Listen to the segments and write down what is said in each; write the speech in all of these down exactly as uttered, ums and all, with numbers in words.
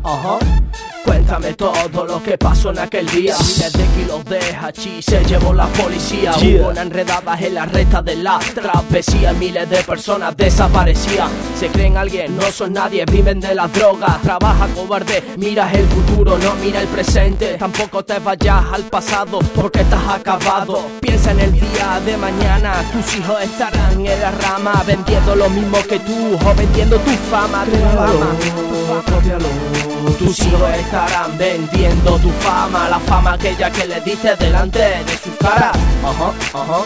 Ajá. Cuéntame todo lo que pasó en aquel día. Miles de kilos de hachís se llevó la policía. Yeah. Hubo una enredadas en la recta de la travesía. Miles de personas desaparecían. Se creen alguien, no son nadie, viven de la droga. Trabaja cobarde, miras el futuro, no mira el presente. Tampoco te vayas al pasado porque estás acabado. Piensa en el día de mañana. Tus hijos estarán en la rama vendiendo lo mismo que tú, o vendiendo tu fama, tu fama, tu fama. Cópialo. Tus hijos estarán vendiendo tu fama, la fama aquella que le diste delante de sus caras. Ajá, ajá.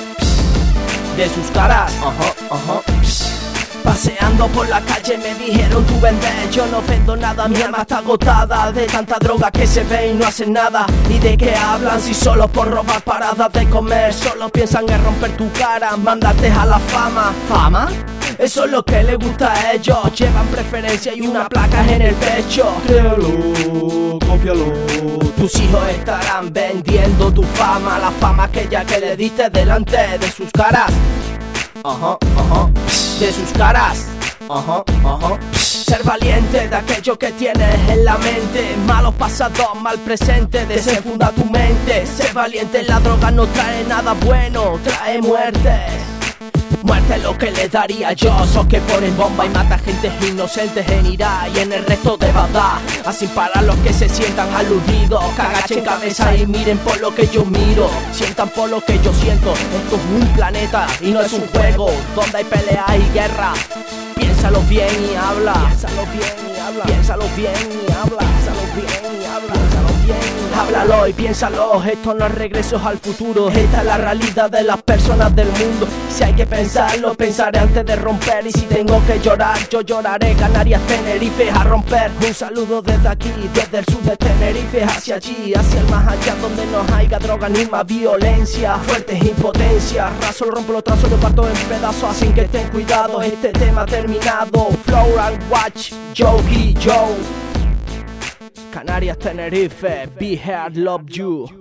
De sus caras. Ajá, ajá. Paseando por la calle me dijeron tú vendes. Yo no vendo nada, mi alma está agotada de tanta droga que se ve y no hacen nada. Ni de qué hablan si solo por robar paradas de comer. Solo piensan en romper tu cara, mandarte a la fama. ¿Fama? Eso es lo que les gusta a ellos. Llevan preferencia y una placa en el pecho. Créalo, cópialo. Tus hijos estarán vendiendo tu fama, la fama aquella que le diste delante de sus caras. Ajá, ajá. De sus caras. Ajá, ajá. Ser valiente de aquello que tienes en la mente. Malos pasados, mal presente, desenfunda tu mente. Ser valiente, la droga no trae nada bueno, trae muerte. Muerte es lo que le daría yo. Son que ponen bomba y mata gente inocentes en Irak y en el resto de Bagdad. Así para los que se sientan aludidos, que agachen cabeza y miren por lo que yo miro. Sientan por lo que yo siento. Esto es un planeta y no es un juego donde hay pelea y guerra. Piénsalo bien y habla. Piénsalo bien y habla. Piénsalo bien y habla. Piénsalo bien y habla. Piénsalo bien y habla. Háblalo y piénsalo. Esto no es regresos al futuro. Esta es la realidad de las personas del mundo. Si hay que pensarlo, pensaré antes de romper. Y si tengo que llorar, yo lloraré. Canarias, Tenerife, a romper. Un saludo desde aquí, desde el sur de Tenerife, hacia allí, hacia el más allá, donde no haya droga ni más violencia. Fuertes impotencia. Raso, lo rompo, lo trazo, lo parto en pedazos. Así que ten cuidado, este tema terminado. Flow and watch, Joey Joe. Canarias, Tenerife, be here, love you.